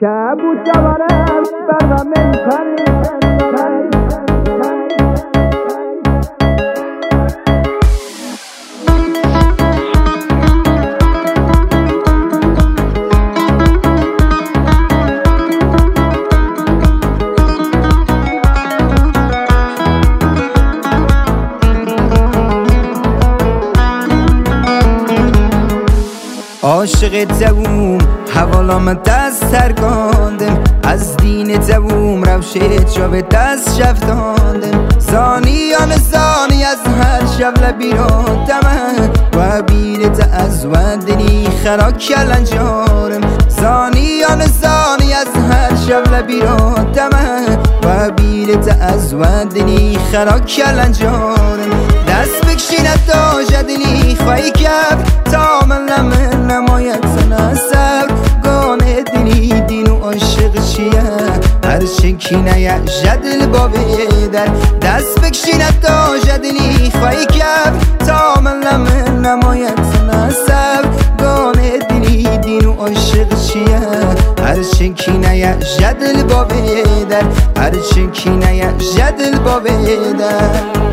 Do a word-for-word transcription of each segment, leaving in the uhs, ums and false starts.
بود دوارم برم من پری عاشق دوم حوالام دست ترکاندم از دین دوم روشه جا دست شفتاندم زانیان زانی از هر شب لبیراتم و بیرت از ودنی خرا کلن جارم زانیان زانی از هر شب لبیراتم و بیرت از ودنی خرا کلن جارم دست بکشیند تا جدنی خواهی کب تا من لمن نماید سنه سر گانه دلی دین و عاشق چیه هر شکینه یه جدل بابه در دست بکشیند تا جدنی خواهی کب تا من لمن نماید سنه سر گانه دلی دین و عاشق چیه هر شکینه یه جدل بابه در هر شکینه یه جدل بابه در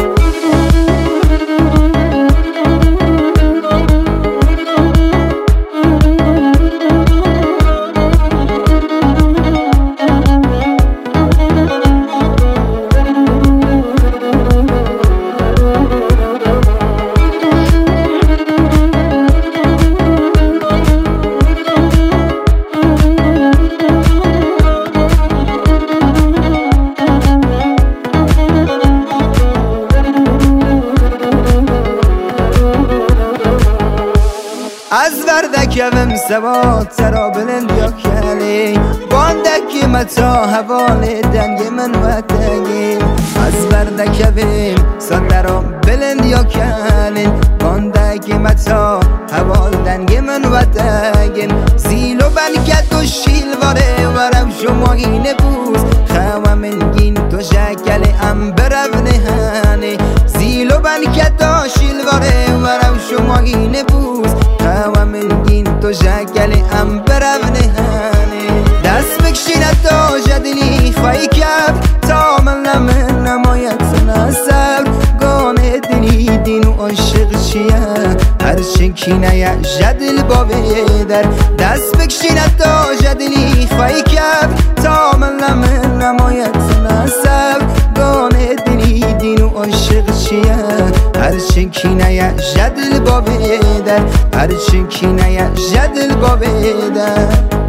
از وردکم سواد سرا بلند یا کلی باندکی متا حوال دنگ من و تگی از وردکم سرا بلند یا کلی باندکی متا حوال دنگ من و تگی زیلو بلکت و شیلواره ورم شما اینه بوز خواه من گین تو شکل ام برو نهانه زیلو بلکت و شیلواره ورم شما اینه بوز و ملگین تو شکل ام برو نهانه دست بکشیند تا جدلی خواهی کب تا من لمن نماید سنه سر گانه دلی دین و عاشق چیه هر شکینه یه جدل بابه در دست بکشیند تا جدلی خواهی کب تا من لمن نماید سنه سر گانه دلی دین و عاشق چیه هر شکینه یه جدل بابه در هر شکینه یه جدل بابه در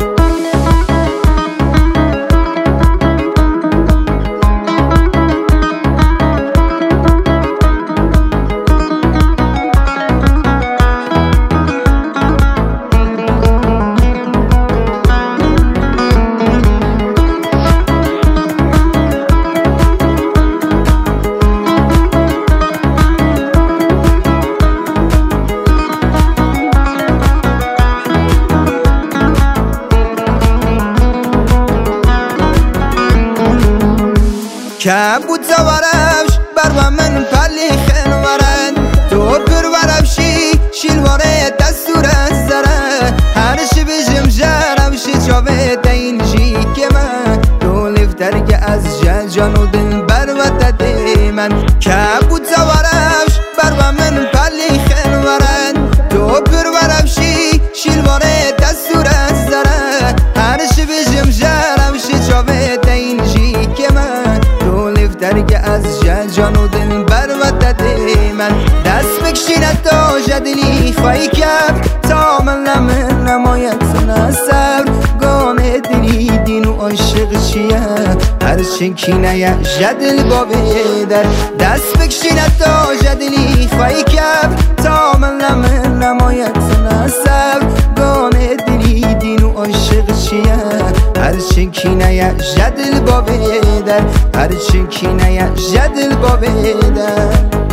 که بود زوارش بر من پلی خنورن تو پر ورفشی شیلواره دستور از زره هر شی بجم جرم شی چاوه دین جی که من تو لفتر که از جان و دل بر و دده من که بود زوارش بر من پلی خنورن تو پر ورفشی شیلواره دستور از زره هر شی بجم جرم شی چاوه دین جی که من درگه از جان و دل بر و دده من دست بکشیند تا جدلی خواهی کب تا من لمن نماید سنه سر گانه دلی دین و عاشق چیه هر شکینه یه جدل بابه در دست بکشیند تا جدلی خواهی کب تا من لمن نماید سنه سر گانه دلی دین و عاشق چیه هر شکینه یه جدل بابه در هر شکینه یه جدل بابه در